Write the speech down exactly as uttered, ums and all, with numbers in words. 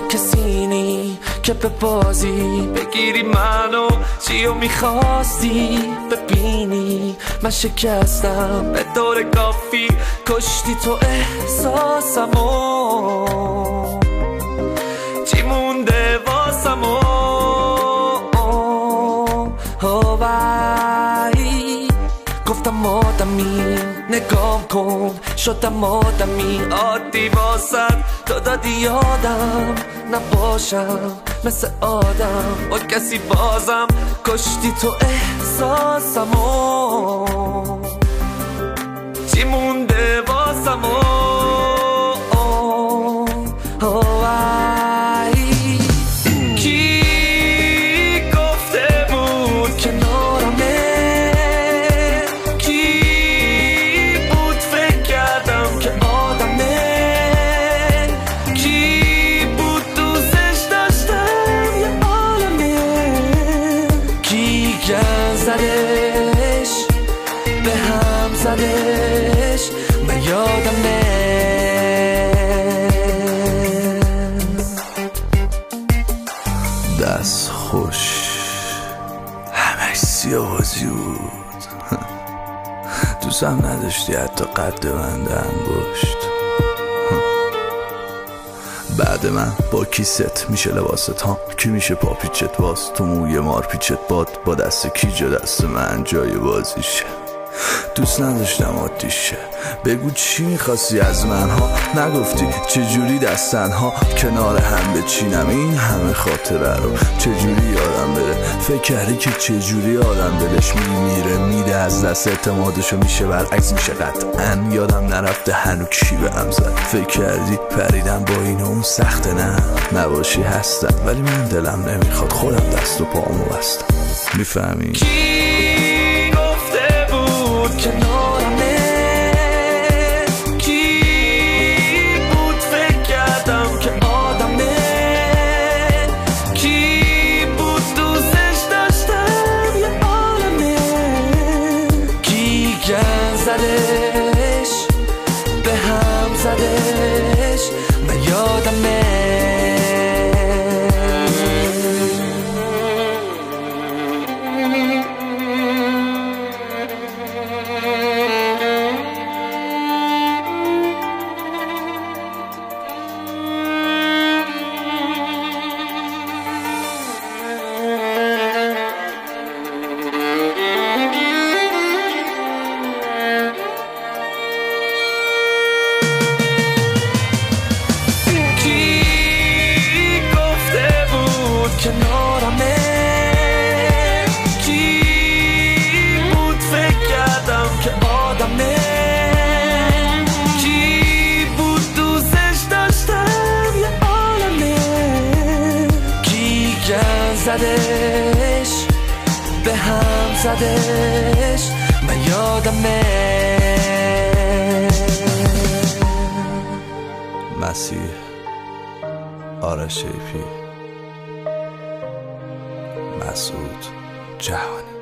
کسی نی که به بازی بگیری منو، چیو میخواستی ببینی من شکستم به دور کافی، کشتی تو احساسمو، چی مونده واسمو هوایی. گفتم آدمی نگام کن، شدم آدمی عادی واسد، تو دادی یادم نباشم مثل آدم با کسی، بازم کشتی تو احساسمو، چی مونده واسمو هوایی. کی گفته بود کنارمه، کی بود فکر کردم که آدمه، کی بود دوستش داشتم یه عالمه، کی گن زدش به هم زدش من یادمه. دست خوش همش سیاوازی بود، دوستم نداشتی حتی قد بند انگشت. بعد من با کیست میشه لباست ها، کی میشه پاپیچت باز تو موی مار پیچت باد، با دست کی جا دست من جای بازیشه. دوست نداشتم عادیشه، بگو چی میخواستی از من ها، نگفتی چجوری دستن ها کنار هم بچینم این همه خاطره رو، چجوری یادم بره. فکر کردی که چجوری آدم دلش میمیره میده از دست اعتمادشو، میشه برعکس میشه قطعا یادم نرفته هنو کی به هم زد. فکر کردی پریدم با این اون سخته، نه نباشی هستم ولی من دلم نمیخواد خودم دست و پامو بستم، میفهمی؟ کنارمه، کی بود فکر کردم که آدمه، کی بود دوستش داشتم یه عالمه، کی گن زدش به هم زدش من یادمه. کنارمه، کی بود فکر کردم که آدمه، کی بود دوستش داشتم یه عالمه، کی گن زدش به هم زدش من یادمه. مسیح آرش ایپی، مسعود جهانی.